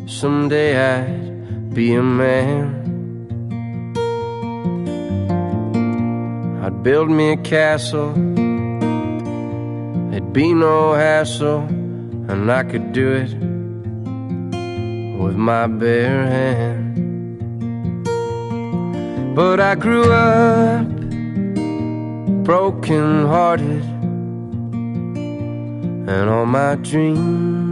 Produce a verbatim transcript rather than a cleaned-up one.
someday I'd be a man. I'd build me a castle, there'd be no hassle, and I could do it with my bare hand. But I grew up broken hearted, and all my dreams